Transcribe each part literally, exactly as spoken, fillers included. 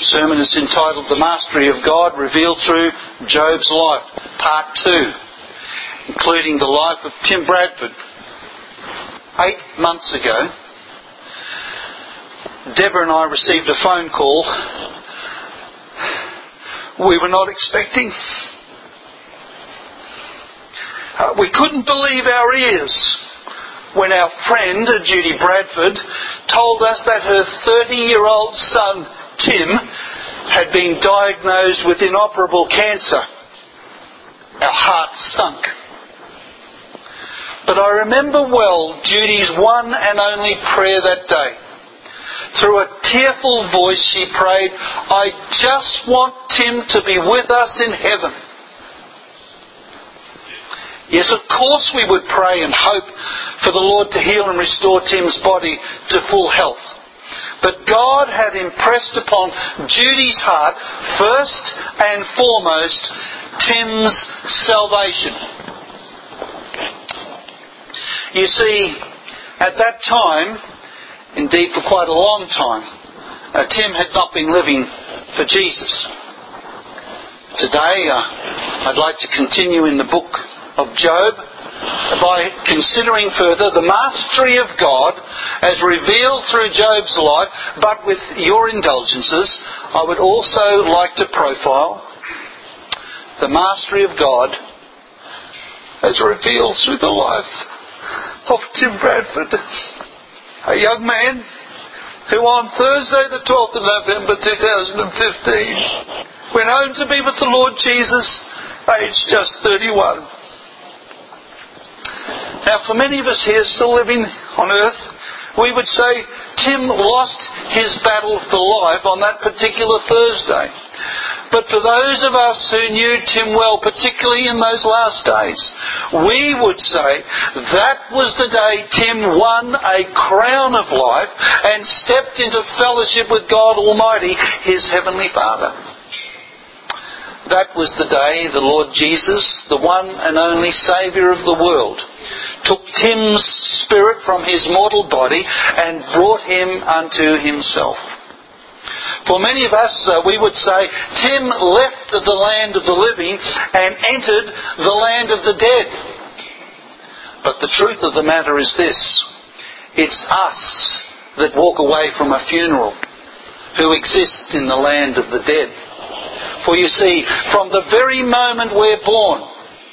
sermon is entitled The Mastery of God Revealed Through Job's Life, Part two, including the life of Tim Bradford. Eight months ago, Deborah and I received a phone call we were not expecting. Uh, we couldn't believe our ears when our friend, Judy Bradford, told us that her thirty-year-old son, Tim, had been diagnosed with inoperable cancer. Our hearts sunk. But I remember well Judy's one and only prayer that day. Through a tearful voice she prayed, "I just want Tim to be with us in heaven." Yes, of course we would pray and hope for the Lord to heal and restore Tim's body to full health. But God had impressed upon Judy's heart, first and foremost, Tim's salvation. You see, at that time, indeed for quite a long time, uh, Tim had not been living for Jesus. Today, uh, I'd like to continue in the book of Job by considering further the mastery of God as revealed through Job's life, but with your indulgences, I would also like to profile the mastery of God as revealed through the life of Tim Bradford, a young man who on Thursday the twelfth of November two thousand fifteen went home to be with the Lord Jesus, aged just thirty-one. Now, for many of us here still living on earth, we would say Tim lost his battle for life on that particular Thursday. But for those of us who knew Tim well, particularly in those last days, we would say that was the day Tim won a crown of life and stepped into fellowship with God Almighty, his Heavenly Father. That was the day the Lord Jesus, the one and only Saviour of the world, took Tim's spirit from his mortal body and brought him unto himself. For many of us, uh, we would say, Tim left the land of the living and entered the land of the dead. But the truth of the matter is this: it's us that walk away from a funeral who exist in the land of the dead. For you see, from the very moment we're born,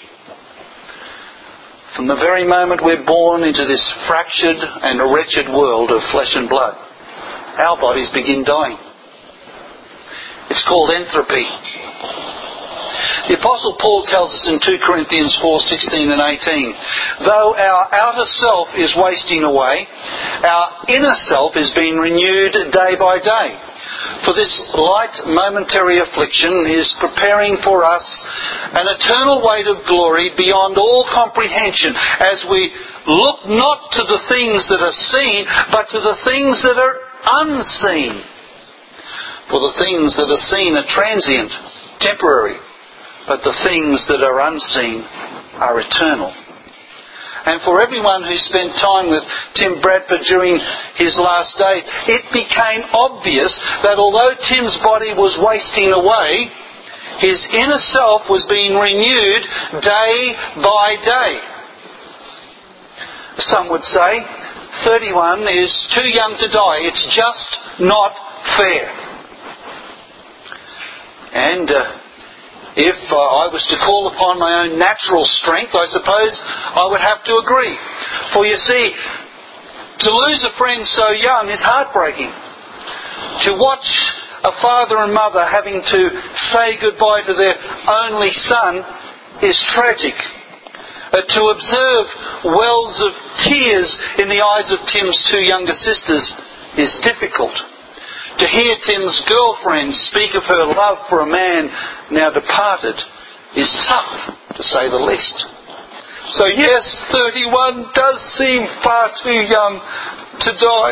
from the very moment we're born into this fractured and wretched world of flesh and blood, our bodies begin dying. It's called entropy. The Apostle Paul tells us in two Corinthians four sixteen and eighteen, though our outer self is wasting away, our inner self is being renewed day by day. For this light momentary affliction is preparing for us an eternal weight of glory beyond all comprehension, as we look not to the things that are seen, but to the things that are unseen. For the things that are seen are transient, temporary, but the things that are unseen are eternal. And for everyone who spent time with Tim Bradford during his last days, it became obvious that although Tim's body was wasting away, his inner self was being renewed day by day. Some would say thirty-one is too young to die. It's just not fair. And uh, if uh, I was to call upon my own natural strength, I suppose I would have to agree. For you see, to lose a friend so young is heartbreaking. To watch a father and mother having to say goodbye to their only son is tragic. Uh, to observe wells of tears in the eyes of Tim's two younger sisters is difficult. To hear Tim's girlfriend speak of her love for a man now departed is tough, to say the least. So yes, thirty-one does seem far too young to die.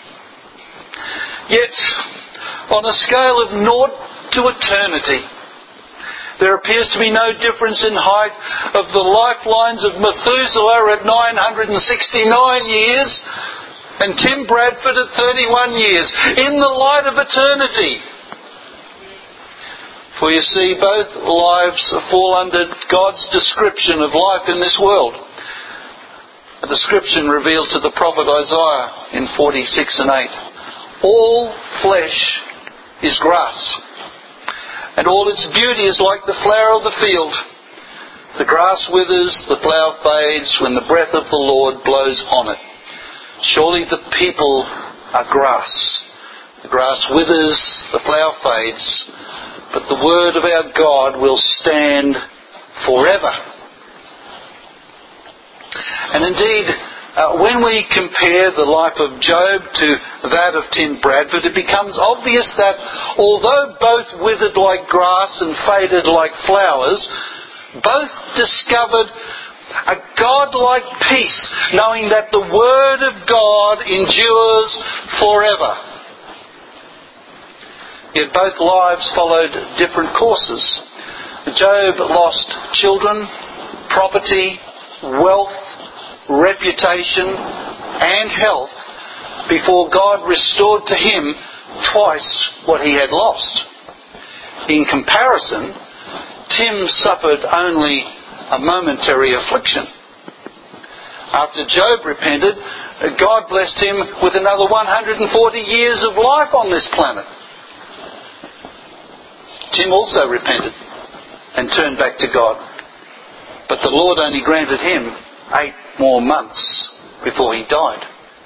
Yet, on a scale of naught to eternity, there appears to be no difference in height of the lifelines of Methuselah at nine hundred sixty-nine years and Tim Bradford at thirty-one years. In the light of eternity, For you see, both lives fall under God's description of life in this world. A description revealed to the prophet Isaiah in forty-six and eight. All flesh is grass, and all its beauty is like the flower of the field. The grass withers, the flower fades, when the breath of the Lord blows on it. Surely the people are grass. The grass withers, the flower fades, but the word of our God will stand forever. And indeed, uh, when we compare the life of Job to that of Tim Bradford, it becomes obvious that although both withered like grass and faded like flowers, both discovered a God-like peace, knowing that the Word of God endures forever. Yet both lives followed different courses. Job lost children, property, wealth, reputation, and health before God restored to him twice what he had lost. In comparison, Tim suffered only a momentary affliction. After Job repented, God blessed him with another one hundred forty years of life on this planet. Tim also repented and turned back to God. But the Lord only granted him eight more months before he died.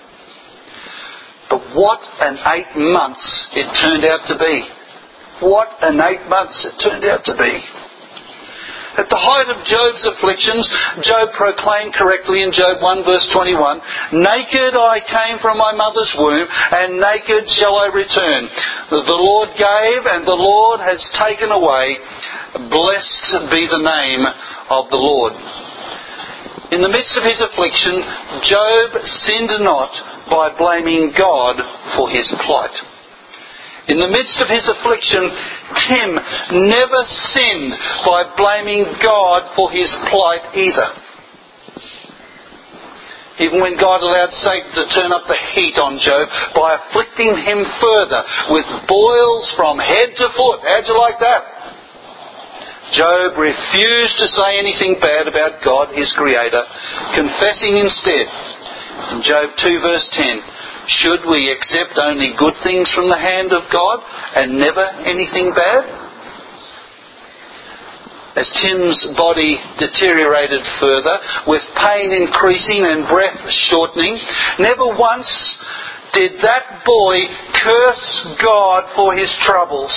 But what an eight months it turned out to be. What an eight months it turned out to be. At the height of Job's afflictions, Job proclaimed correctly in Job one verse twenty-one, "Naked I came from my mother's womb, and naked shall I return. The Lord gave, and the Lord has taken away. Blessed be the name of the Lord." In the midst of his affliction, Job sinned not by blaming God for his plight. In the midst of his affliction, Tim never sinned by blaming God for his plight either. Even when God allowed Satan to turn up the heat on Job by afflicting him further with boils from head to foot. How'd you like that? Job refused to say anything bad about God, his Creator, confessing instead in Job two verse ten, "Should we accept only good things from the hand of God and never anything bad?" As Tim's body deteriorated further, with pain increasing and breath shortening, never once did that boy curse God for his troubles.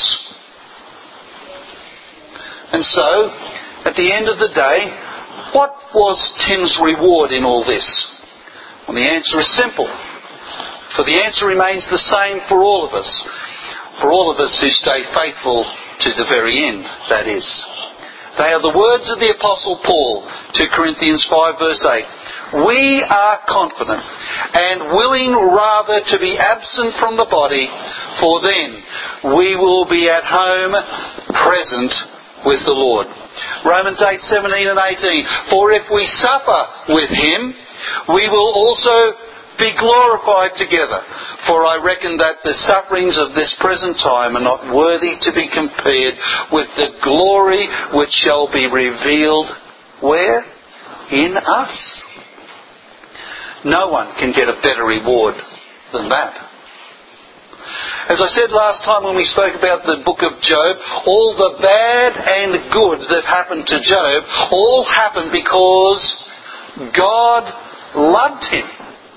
And so, at the end of the day, what was Tim's reward in all this? Well, the answer is simple. For the answer remains the same for all of us. For all of us who stay faithful to the very end, that is. They are the words of the Apostle Paul, two Corinthians five verse eight. "We are confident and willing rather to be absent from the body, for then we will be at home present with the Lord." Romans eight seventeen and eighteen. "For if we suffer with him, we will also be glorified together. For I reckon that the sufferings of this present time are not worthy to be compared with the glory which shall be revealed." Where? In us. No one can get a better reward than that. As I said last time when we spoke about the book of Job, all the bad and good that happened to Job all happened because God loved him.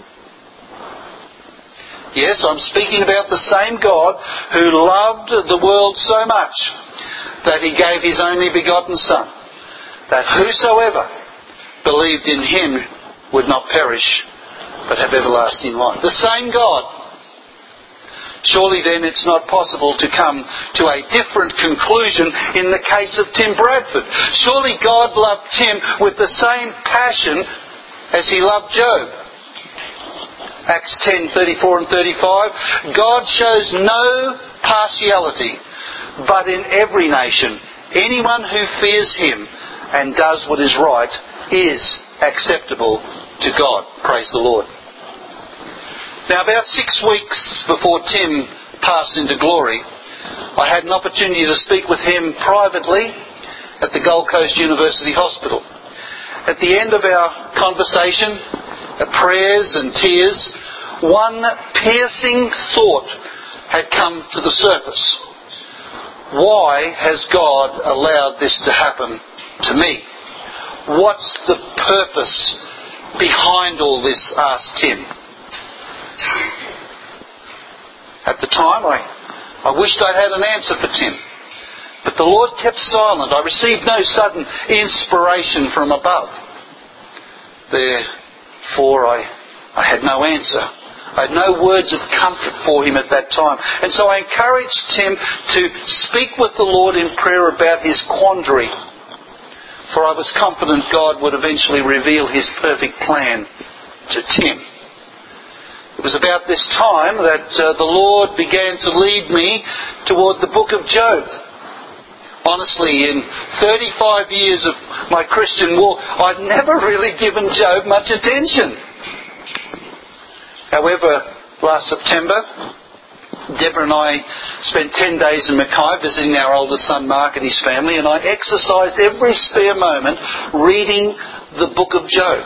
Yes, I'm speaking about the same God who loved the world so much that he gave his only begotten Son, that whosoever believed in him would not perish, but have everlasting life. The same God. Surely then it's not possible to come to a different conclusion in the case of Tim Bradford. Surely God loved Tim with the same passion as he loved Job. Acts ten thirty-four and thirty-five. "God shows no partiality, but in every nation, anyone who fears him and does what is right is acceptable to God." Praise the Lord. Now, about six weeks before Tim passed into glory, I had an opportunity to speak with him privately at the Gold Coast University Hospital. At the end of our conversation, prayers and tears, one piercing thought had come to the surface. Why has God allowed this to happen to me? What's the purpose behind all this? Asked Tim. At the time, I, I wished I had an answer for Tim. But the Lord kept silent. I received no sudden inspiration from above. Therefore, I, I had no answer. I had no words of comfort for him at that time. And so I encouraged Tim to speak with the Lord in prayer about his quandary. For I was confident God would eventually reveal his perfect plan to Tim. It was about this time that uh, the Lord began to lead me toward the book of Job. Honestly, in thirty-five years of my Christian walk, I'd never really given Job much attention. However, last September, Deborah and I spent ten days in Mackay visiting our oldest son Mark and his family, and I exercised every spare moment reading the book of Job.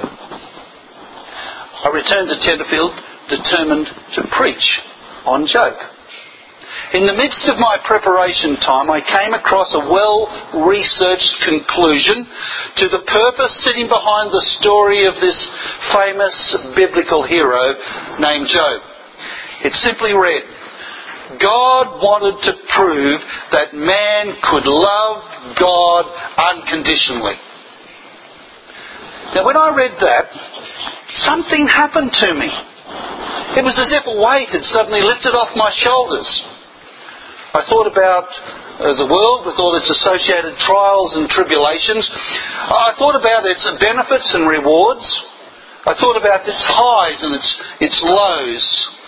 I returned to Tenterfield determined to preach on Job. In the midst of my preparation time, I came across a well-researched conclusion to the purpose sitting behind the story of this famous biblical hero named Job. It simply read, God wanted to prove that man could love God unconditionally. Now when I read that, something happened to me. It was as if a weight had suddenly lifted off my shoulders. I thought about uh, the world with all its associated trials and tribulations. I thought about its benefits and rewards. I thought about its highs and its, its lows.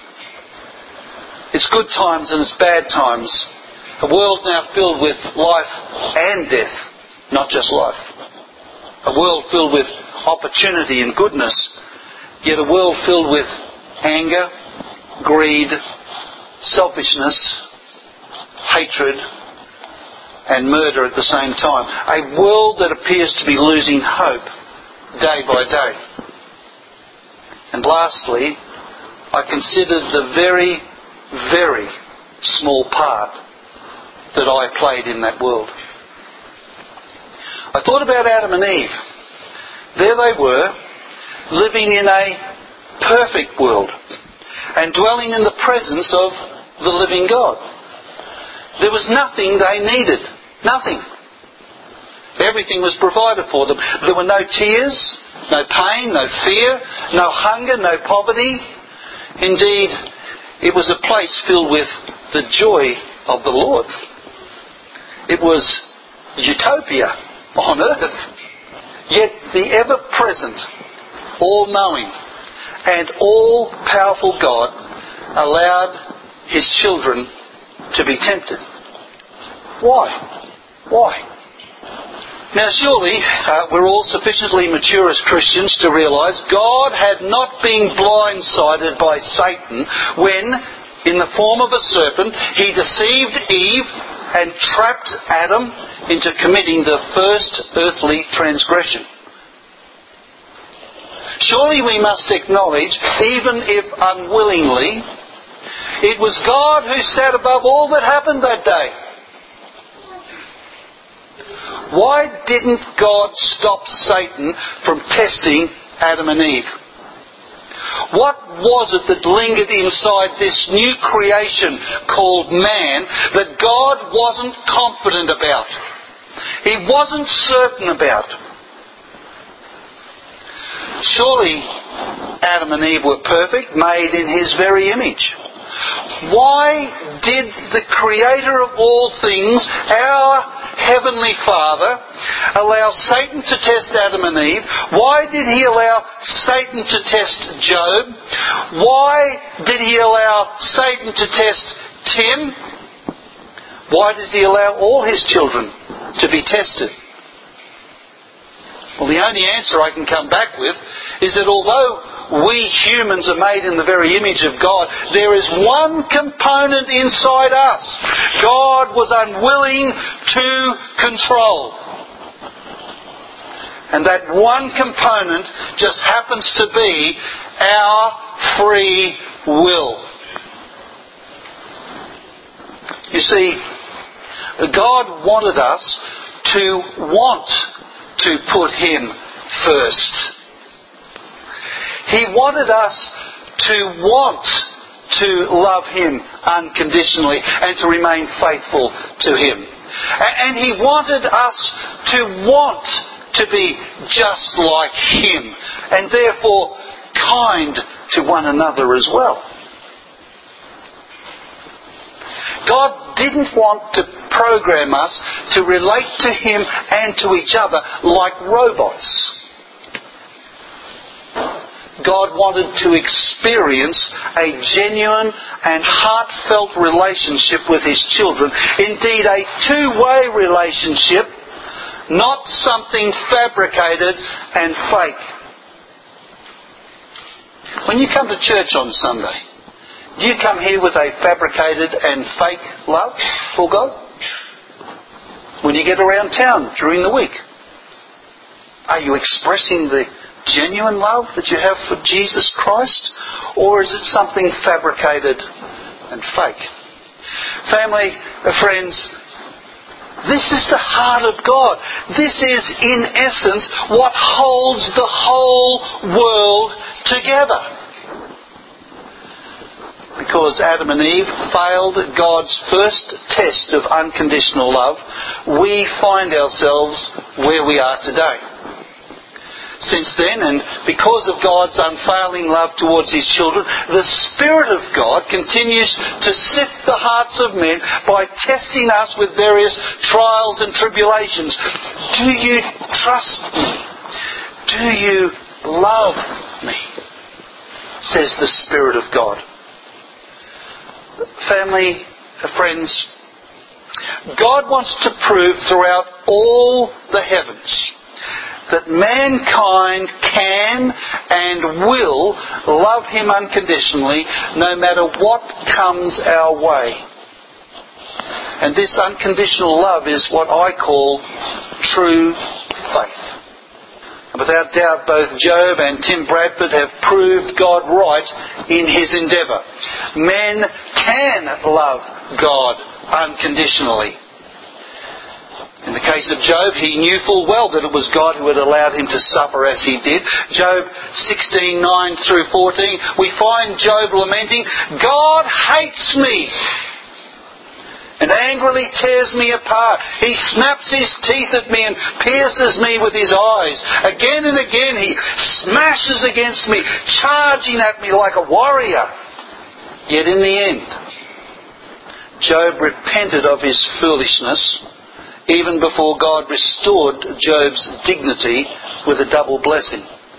Its good times and its bad times. A world now filled with life and death, not just life. A world filled with opportunity and goodness, yet a world filled with anger, greed, selfishness, hatred and murder at the same time. A world that appears to be losing hope day by day. And lastly, I considered the very, very small part that I played in that world. I thought about Adam and Eve. There they were, living in a perfect world and dwelling in the presence of the living God. There was nothing they needed. Nothing. Everything was provided for them. There were no tears, no pain, no fear, no hunger, no poverty. Indeed, it was a place filled with the joy of the Lord. It was utopia on earth. Yet the ever-present, all-knowing and all-powerful God allowed His children to be tempted. Why? Why? Now surely uh, we're all sufficiently mature as Christians to realise God had not been blindsided by Satan when, in the form of a serpent, he deceived Eve and trapped Adam into committing the first earthly transgression. Surely we must acknowledge, even if unwillingly, it was God who sat above all that happened that day. Why didn't God stop Satan from testing Adam and Eve? What was it that lingered inside this new creation called man that God wasn't confident about? He wasn't certain about. Surely Adam and Eve were perfect, made in His very image. Why did the Creator of all things, our Heavenly Father, allow Satan to test Adam and Eve? Why did He allow Satan to test Job? Why did He allow Satan to test Tim? Why does He allow all His children to be tested? Well, the only answer I can come back with is that although we humans are made in the very image of God, there is one component inside us God was unwilling to control. And that one component just happens to be our free will. You see, God wanted us to want to put Him first. He wanted us to want to love Him unconditionally and to remain faithful to Him. And He wanted us to want to be just like Him and therefore kind to one another as well. God didn't want to program us to relate to Him and to each other like robots. God wanted to experience a genuine and heartfelt relationship with His children. Indeed, a two-way relationship, not something fabricated and fake. When you come to church on Sunday, do you come here with a fabricated and fake love for God? When you get around town during the week, are you expressing the genuine love that you have for Jesus Christ? Or is it something fabricated and fake? Family, friends, this is the heart of God. This is, in essence, what holds the whole world together. Because Adam and Eve failed God's first test of unconditional love, we find ourselves where we are today. Since then, and because of God's unfailing love towards His children, the Spirit of God continues to sift the hearts of men by testing us with various trials and tribulations. Do you trust me? Do you love me? Says the Spirit of God. Family, friends, God wants to prove throughout all the heavens that mankind can and will love Him unconditionally no matter what comes our way. And this unconditional love is what I call true faith. And without doubt, both Job and Tim Bradford have proved God right in his endeavour. Men can love God unconditionally. In the case of Job, he knew full well that it was God who had allowed him to suffer as he did. Job sixteen, nine through fourteen, we find Job lamenting, God hates me and angrily tears me apart. He snaps his teeth at me and pierces me with his eyes. Again and again he smashes against me, charging at me like a warrior. Yet in the end, Job repented of his foolishness even before God restored Job's dignity with a double blessing.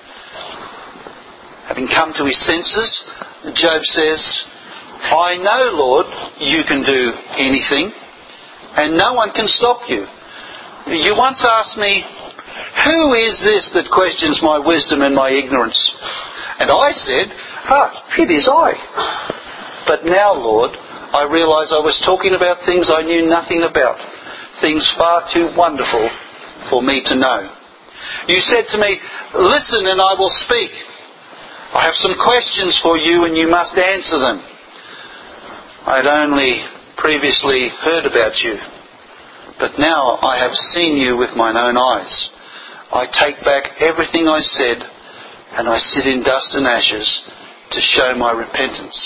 Having come to his senses, Job says, I know, Lord, you can do anything, and no one can stop you. You once asked me, who is this that questions my wisdom and my ignorance? And I said, ah, it is I. But now, Lord, I realise I was talking about things I knew nothing about, things far too wonderful for me to know. You said to me, listen and I will speak. I have some questions for you and you must answer them. I had only previously heard about you, but now I have seen you with mine own eyes. I take back everything I said and I sit in dust and ashes to show my repentance.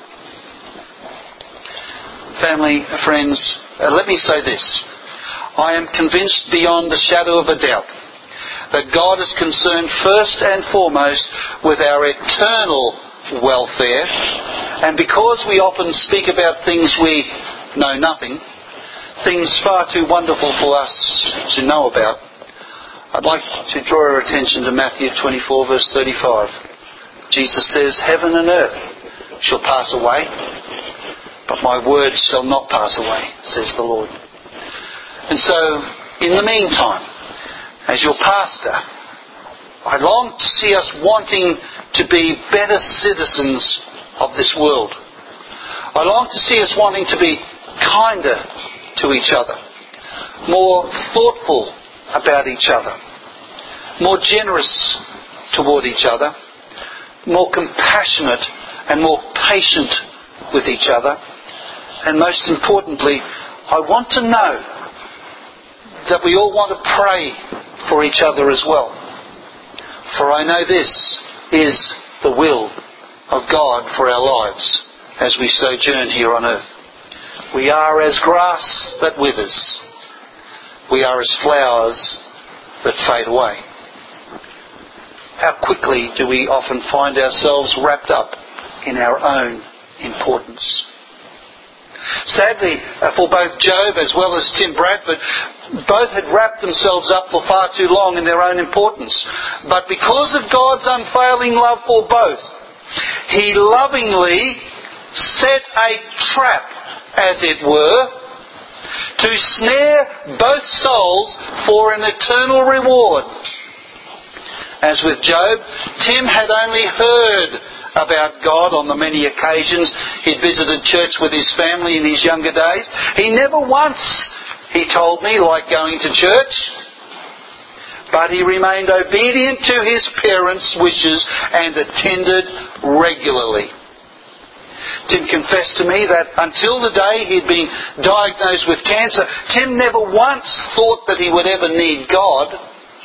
Family, friends, uh, let me say this. I am convinced beyond the shadow of a doubt that God is concerned first and foremost with our eternal welfare, and because we often speak about things we know nothing, things far too wonderful for us to know about, I'd like to draw our attention to Matthew twenty-four verse thirty-five. Jesus says, heaven and earth shall pass away, but my words shall not pass away, says the Lord. And so, in the meantime, as your pastor, I long to see us wanting to be better citizens of this world. I long to see us wanting to be kinder to each other, more thoughtful about each other, more generous toward each other, more compassionate and more patient with each other. And most importantly, I want to know that we all want to pray for each other as well. For I know this is the will of God for our lives as we sojourn here on earth. We are as grass that withers. We are as flowers that fade away. How quickly do we often find ourselves wrapped up in our own importance. Sadly, for both Job as well as Tim Bradford, both had wrapped themselves up for far too long in their own importance. But because of God's unfailing love for both, He lovingly set a trap, as it were, to snare both souls for an eternal reward. As with Job, Tim had only heard about God on the many occasions he'd visited church with his family in his younger days. He never once, he told me, liked going to church. But he remained obedient to his parents' wishes and attended regularly. Tim confessed to me that until the day he'd been diagnosed with cancer, Tim never once thought that he would ever need God.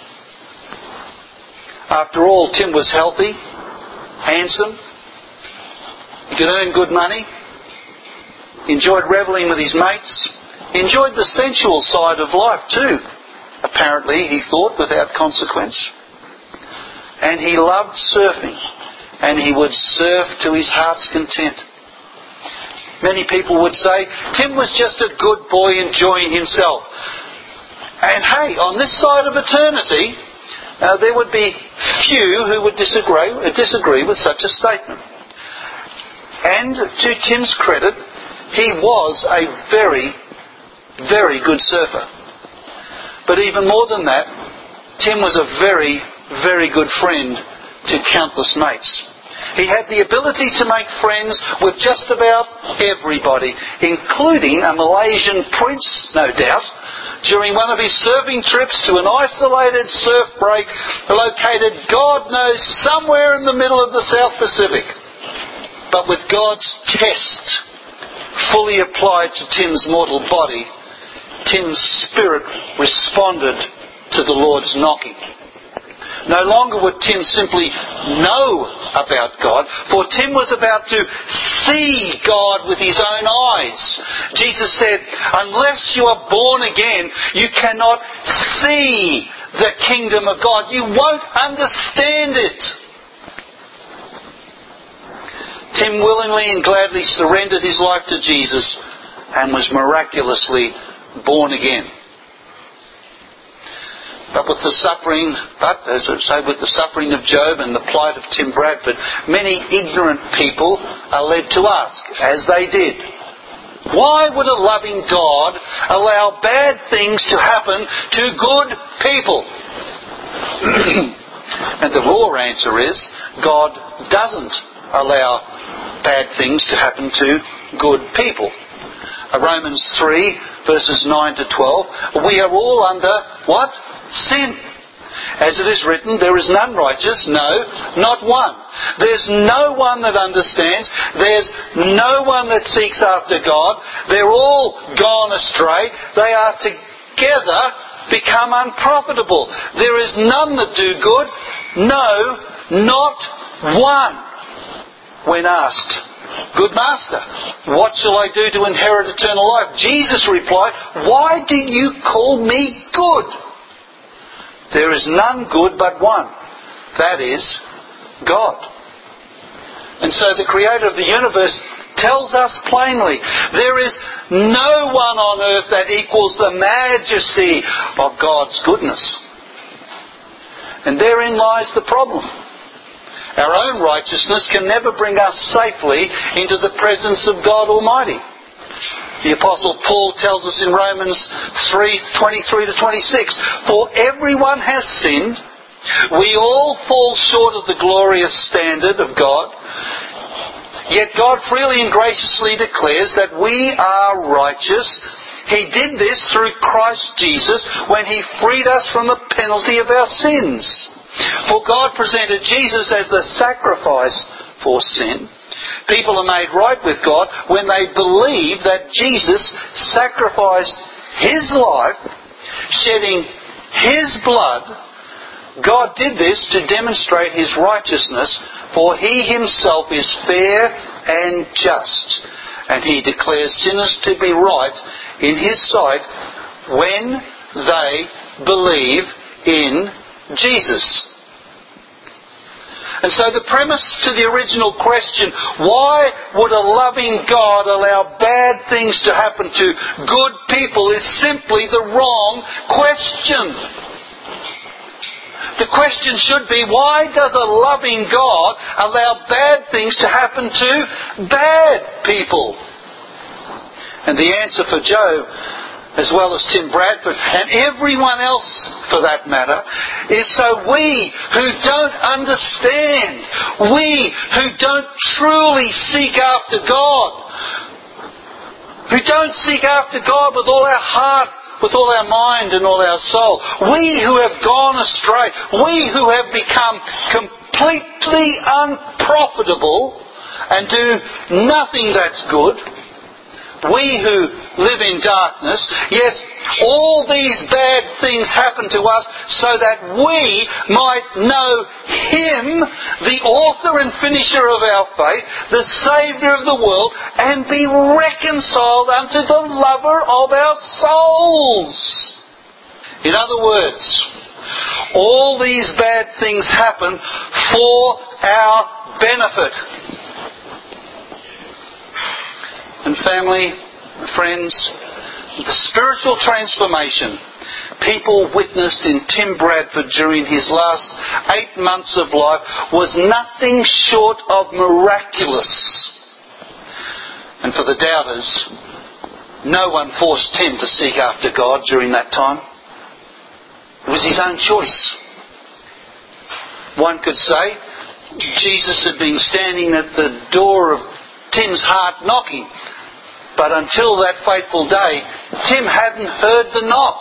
After all, Tim was healthy, handsome, he could earn good money, enjoyed revelling with his mates, enjoyed the sensual side of life too, apparently, he thought, without consequence. And he loved surfing, and he would surf to his heart's content. Many people would say, Tim was just a good boy enjoying himself. And hey, on this side of eternity, Uh, there would be few who would disagree, uh, disagree with such a statement. And to Tim's credit, he was a very, very good surfer. But even more than that, Tim was a very, very good friend to countless mates. He had the ability to make friends with just about everybody, including a Malaysian prince, no doubt, during one of his surfing trips to an isolated surf break located God knows somewhere in the middle of the South Pacific. But with God's test fully applied to Tim's mortal body, Tim's spirit responded to the Lord's knocking. No longer would Tim simply know about God, for Tim was about to see God with his own eyes. Jesus said, unless you are born again, you cannot see the kingdom of God. You won't understand it. Tim willingly and gladly surrendered his life to Jesus and was miraculously born again. But with the suffering, but as I say, with the suffering of Job and the plight of Tim Bradford, many ignorant people are led to ask, as they did, why would a loving God allow bad things to happen to good people? And the raw answer is, God doesn't allow bad things to happen to good people. Romans three, verses nine to twelve, we are all under what? Sin. As it is written, there is none righteous, no, not one. There's no one that understands. There's no one that seeks after God. They're all gone astray. They are together become unprofitable. There is none that do good. No, not one. When asked, good master, what shall I do to inherit eternal life? Jesus replied, why do you call me good? There is none good but one. That is God. And so the Creator of the universe tells us plainly, there is no one on earth that equals the majesty of God's goodness. And therein lies the problem. Our own righteousness can never bring us safely into the presence of God Almighty. The Apostle Paul tells us in Romans three, twenty-three to twenty-six, for everyone has sinned We all fall short of the glorious standard of God. Yet God freely and graciously declares that we are righteous. He did this through Christ Jesus when He freed us from the penalty of our sins. For God presented Jesus as the sacrifice for sin. People are made right with God when they believe that Jesus sacrificed His life, shedding His blood. God did this to demonstrate His righteousness, for He Himself is fair and just, and He declares sinners to be right in His sight when they believe in Jesus. And so the premise to the original question, why would a loving God allow bad things to happen to good people, is simply the wrong question. The question should be, why does a loving God allow bad things to happen to bad people? And the answer for Joe, as well as Tim Bradford, and everyone else for that matter, is so we who don't understand, we who don't truly seek after God, who don't seek after God with all our heart, with all our mind and all our soul, we who have gone astray, we who have become completely unprofitable and do nothing that's good, we who live in darkness, yes, all these bad things happen to us so that we might know Him, the author and finisher of our faith, the Saviour of the world, and be reconciled unto the lover of our souls. In other words, all these bad things happen for our benefit. And family, friends, the spiritual transformation people witnessed in Tim Bradford during his last eight months of life was nothing short of miraculous. And for the doubters, no one forced Tim to seek after God during that time. It was his own choice. One could say Jesus had been standing at the door of Tim's heart knocking, but until that fateful day, Tim hadn't heard the knock.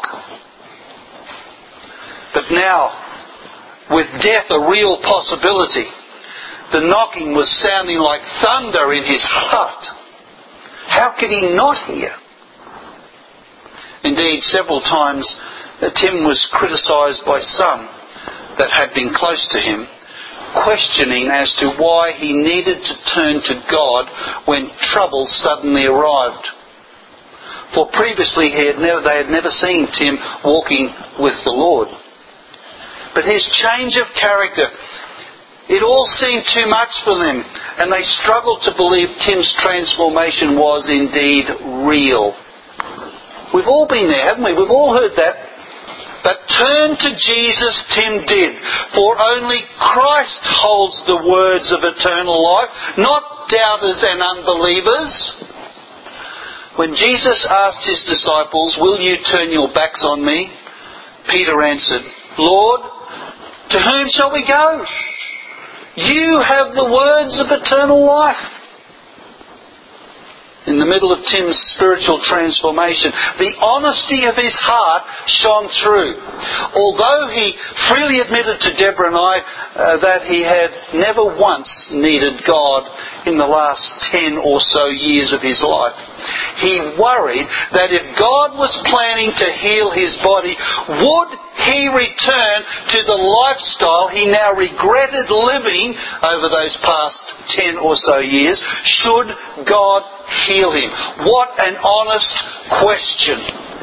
But now, with death a real possibility, the knocking was sounding like thunder in his heart. How could he not hear? Indeed, several times Tim was criticised by some that had been close to him, questioning as to why he needed to turn to God when trouble suddenly arrived. For previously he had never, they had never seen Tim walking with the Lord. But his change of character, it all seemed too much for them, and they struggled to believe Tim's transformation was indeed real. We've all been there, haven't we? We've all heard that. But turn to Jesus Tim did, for only Christ holds the words of eternal life, not doubters and unbelievers. When Jesus asked His disciples, "Will you turn your backs on me?" Peter answered, "Lord, to whom shall we go? You have the words of eternal life." In the middle of Tim's spiritual transformation, the honesty of his heart shone through. Although he freely admitted to Deborah and I uh, that he had never once needed God in the last ten or so years of his life, he worried that if God was planning to heal his body, would he return to the lifestyle he now regretted living over those past ten or so years? Should God heal him? What an honest question.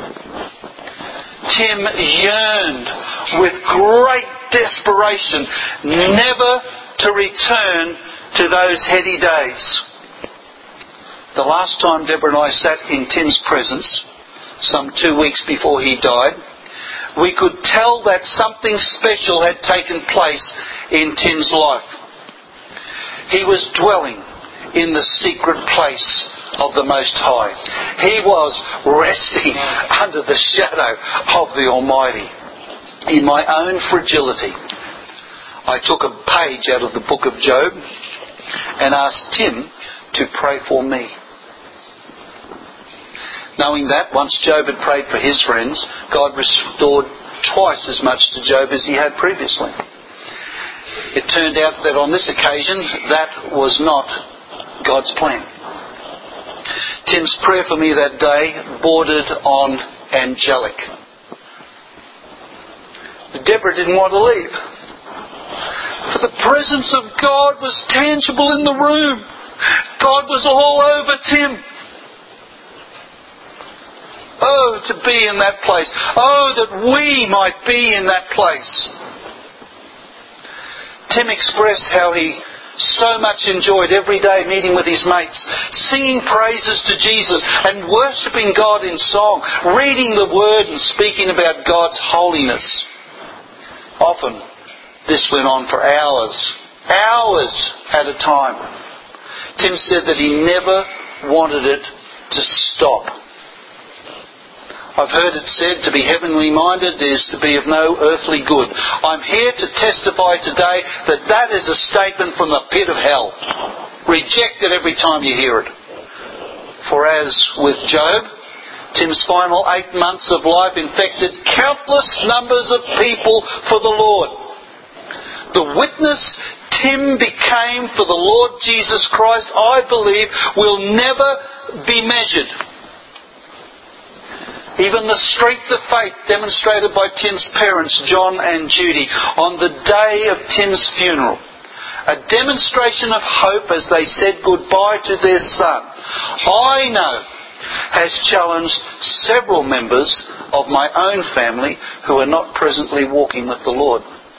Tim yearned with great desperation never to return to those heady days. The last time Deborah and I sat in Tim's presence, some two weeks before he died, we could tell that something special had taken place in Tim's life. He was dwelling in the secret place of the Most High. He was resting under the shadow of the Almighty. In my own fragility, I took a page out of the book of Job and asked Tim to pray for me. Knowing that, once Job had prayed for his friends, God restored twice as much to Job as he had previously. It turned out that on this occasion, that was not God's plan. Tim's prayer for me that day bordered on angelic. Deborah didn't want to leave, for the presence of God was tangible in the room. God was all over Tim. Oh, to be in that place. Oh, that we might be in that place. Tim expressed how he so much enjoyed every day meeting with his mates, singing praises to Jesus and worshipping God in song, reading the Word and speaking about God's holiness. Often, this went on for hours, hours at a time. Tim said that he never wanted it to stop. I've heard it said to be heavenly minded is to be of no earthly good. I'm here to testify today that that is a statement from the pit of hell. Reject it every time you hear it. For as with Job, Tim's final eight months of life infected countless numbers of people for the Lord. The witness Tim became for the Lord Jesus Christ, I believe, will never be measured. Even the strength of faith demonstrated by Tim's parents, John and Judy, on the day of Tim's funeral. A demonstration of hope as they said goodbye to their son, I know, has challenged several members of my own family who are not presently walking with the Lord.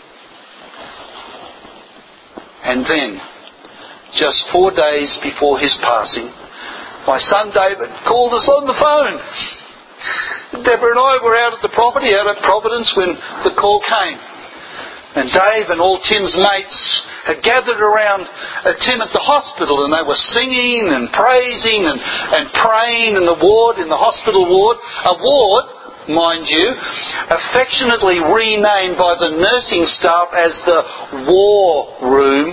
And then, just four days before his passing, my son David called us on the phone. Deborah and I were out at the property, out at Providence, when the call came. And Dave and all Tim's mates had gathered around uh, Tim at the hospital, and they were singing and praising and, and praying in the ward, in the hospital ward. A ward, mind you, affectionately renamed by the nursing staff as the war room.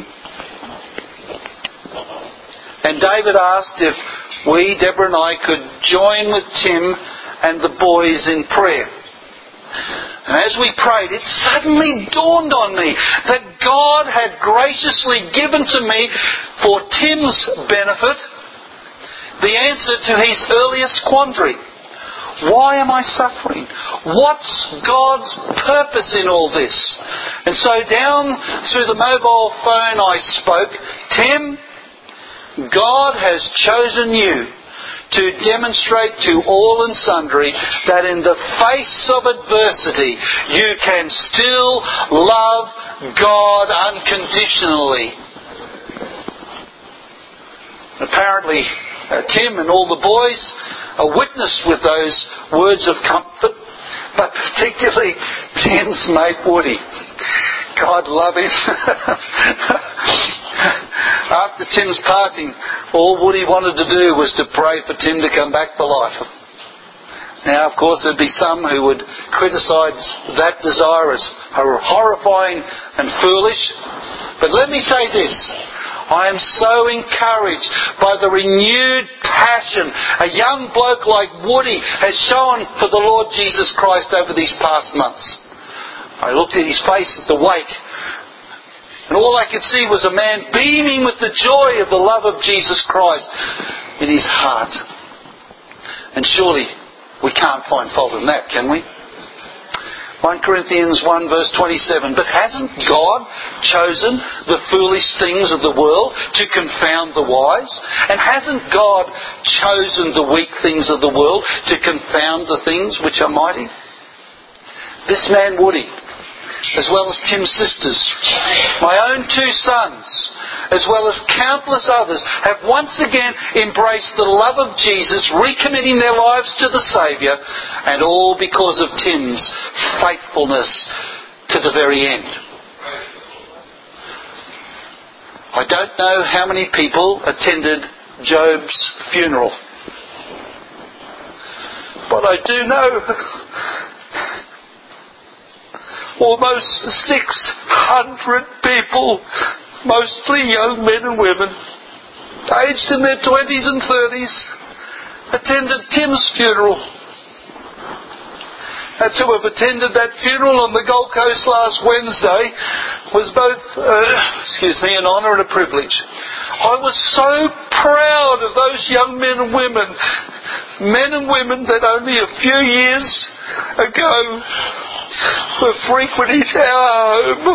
And David asked if we, Deborah and I, could join with Tim and the boys in prayer. And as we prayed, it suddenly dawned on me that God had graciously given to me, for Tim's benefit, the answer to his earliest quandary. Why am I suffering? What's God's purpose in all this? And so down through the mobile phone I spoke, Tim, God has chosen you to demonstrate to all and sundry that in the face of adversity you can still love God unconditionally. Apparently, uh, Tim and all the boys are witnessed with those words of comfort, but particularly Tim's mate Woody. God love him. After Tim's passing, all Woody wanted to do was to pray for Tim to come back to life. Now, of course, there'd be some who would criticise that desire as horrifying and foolish. But let me say this. I am so encouraged by the renewed passion a young bloke like Woody has shown for the Lord Jesus Christ over these past months. I looked at his face at the wake, and all I could see was a man beaming with the joy of the love of Jesus Christ in his heart. And surely we can't find fault in that, can we? First Corinthians one verse twenty-seven, but hasn't God chosen the foolish things of the world to confound the wise? And hasn't God chosen the weak things of the world to confound the things which are mighty? This man Woody, as well as Tim's sisters, my own two sons, as well as countless others, have once again embraced the love of Jesus, recommitting their lives to the Saviour, and all because of Tim's faithfulness to the very end. I don't know how many people attended Job's funeral, but I do know almost six hundred people, mostly young men and women, aged in their twenties and thirties, attended Tim's funeral. And to have attended that funeral on the Gold Coast last Wednesday was both, uh, excuse me, an honour and a privilege. I was so proud of those young men and women, men and women that only a few years ago were frequenting our home.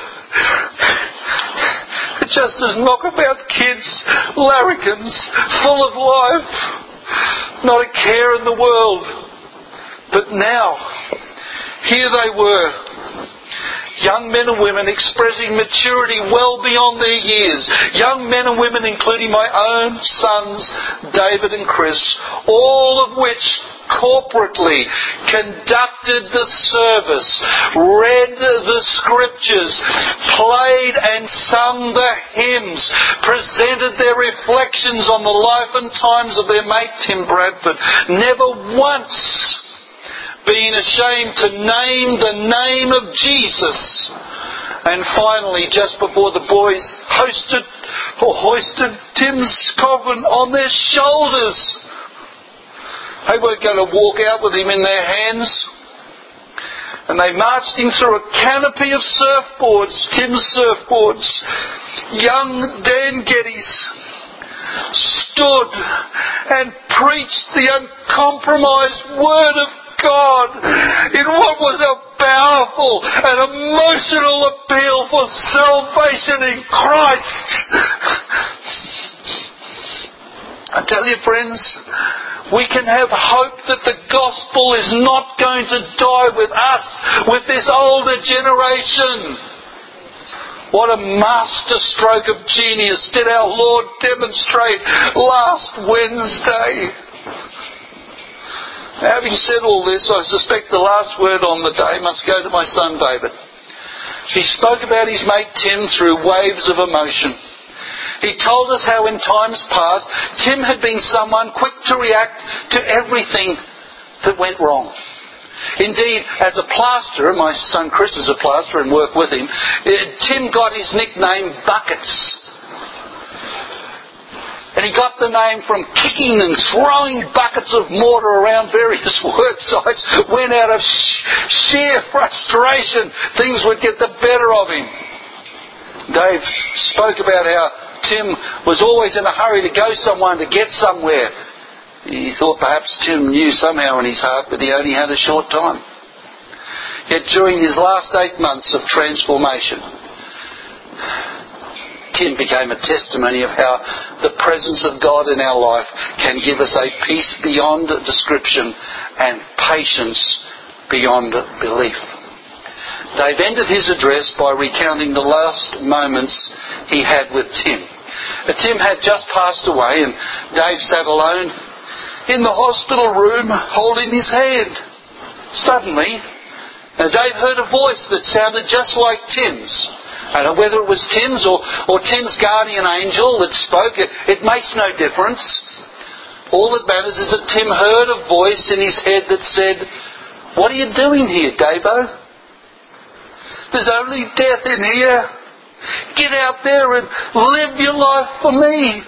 Just as knockabout kids, larrikins, full of life, not a care in the world. But now, here they were, young men and women expressing maturity well beyond their years. Young men and women, including my own sons, David and Chris, all of which corporately conducted the service, read the scriptures, played and sung the hymns, presented their reflections on the life and times of their mate Tim Bradford, never once being ashamed to name the name of Jesus. And finally, just before the boys hosted or hoisted Tim's coffin on their shoulders, they weren't going to walk out with him in their hands. And they marched him through a canopy of surfboards, Tim's surfboards. Young Dan Geddes stood and preached the uncompromised word of God in what was a powerful and emotional appeal for salvation in Christ. I tell you, friends, we can have hope that the gospel is not going to die with us, with this older generation. What a master stroke of genius did our Lord demonstrate last Wednesday. Having said all this, I suspect the last word on the day must go to my son David. He spoke about his mate Tim through waves of emotion. He told us how in times past Tim had been someone quick to react to everything that went wrong. Indeed, as a plasterer, my son Chris is a plasterer and worked with him, Tim got his nickname Buckets. And he got the name from kicking and throwing buckets of mortar around various work sites when out of sh- sheer frustration things would get the better of him. Dave spoke about how Tim was always in a hurry to go somewhere, to get somewhere. He thought perhaps Tim knew somehow in his heart that he only had a short time. Yet during his last eight months of transformation, Tim became a testimony of how the presence of God in our life can give us a peace beyond description and patience beyond belief. Dave ended his address by recounting the last moments he had with Tim. Tim had just passed away and Dave sat alone in the hospital room holding his hand. Suddenly, Dave heard a voice that sounded just like Tim's. I don't know whether it was Tim's or, or Tim's guardian angel that spoke. It, it makes no difference. All that matters is that Tim heard a voice in his head that said, "What are you doing here, Davo? There's only death in here. Get out there and live your life for me."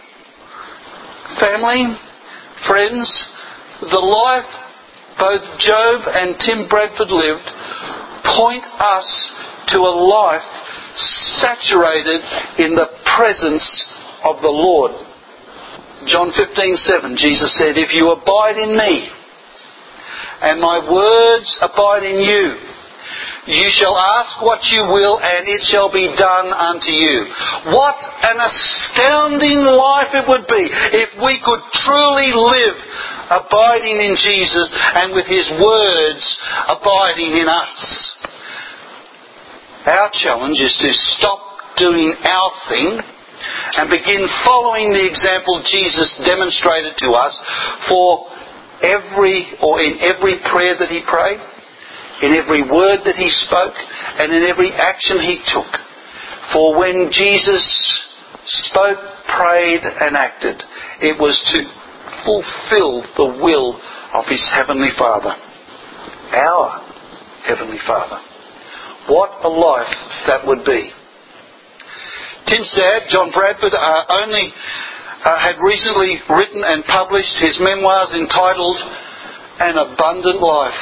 Family, friends, the life both Job and Tim Bradford lived point us to a life saturated in the presence of the Lord. John fifteen seven, Jesus said, "If you abide in me, and my words abide in you, you shall ask what you will, and it shall be done unto you." What an astounding life it would be if we could truly live abiding in Jesus and with His words abiding in us. Our challenge is to stop doing our thing and begin following the example Jesus demonstrated to us for every, or in every prayer that He prayed, in every word that He spoke, and in every action He took. For when Jesus spoke, prayed and acted, it was to fulfill the will of His Heavenly Father, our Heavenly Father. What a life that would be. Tim's dad, John Bradford, uh, only uh, had recently written and published his memoirs entitled An Abundant Life.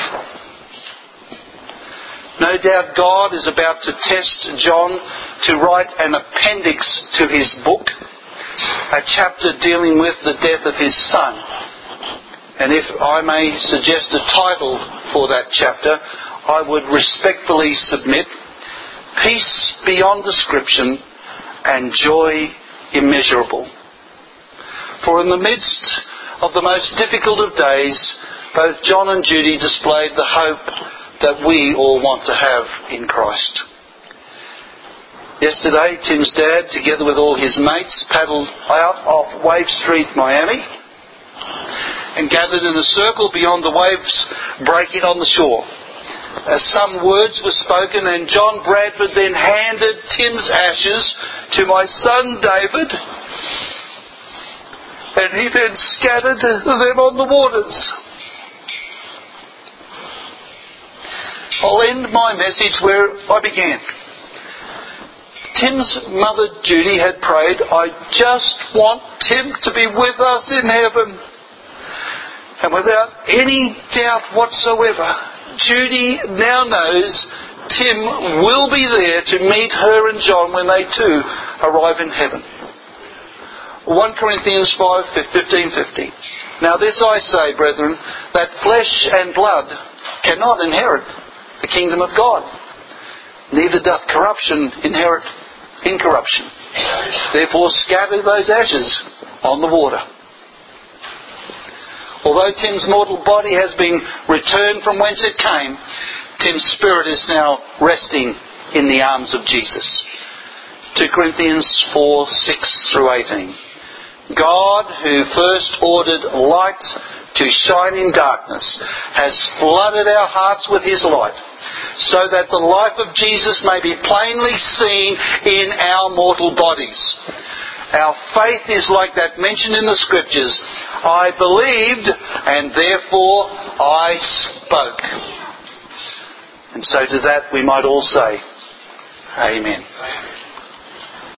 No doubt God is about to test John to write an appendix to his book, a chapter dealing with the death of his son. And if I may suggest a title for that chapter, I would respectfully submit Peace Beyond Description and Joy Immeasurable. For in the midst of the most difficult of days, both John and Judy displayed the hope that we all want to have in Christ. Yesterday, Tim's dad, together with all his mates, paddled out off Wave Street, Miami, and gathered in a circle beyond the waves breaking on the shore. As some words were spoken, and John Bradford then handed Tim's ashes to my son David, and he then scattered them on the waters. I'll end my message where I began. Tim's mother Judy had prayed, I just want Tim to be with us in heaven. And without any doubt whatsoever, Judy now knows Tim will be there to meet her and John when they too arrive in heaven. First Corinthians five fifteen fifty. Now this I say, brethren, that flesh and blood cannot inherit the kingdom of God, neither doth corruption inherit incorruption. Therefore scatter those ashes on the water. Although Tim's mortal body has been returned from whence it came, Tim's spirit is now resting in the arms of Jesus. Second Corinthians four six through eighteen. God, who first ordered light to shine in darkness, has flooded our hearts with His light, so that the life of Jesus may be plainly seen in our mortal bodies. Our faith is like that mentioned in the Scriptures. I believed, and therefore I spoke. And so to that we might all say, Amen.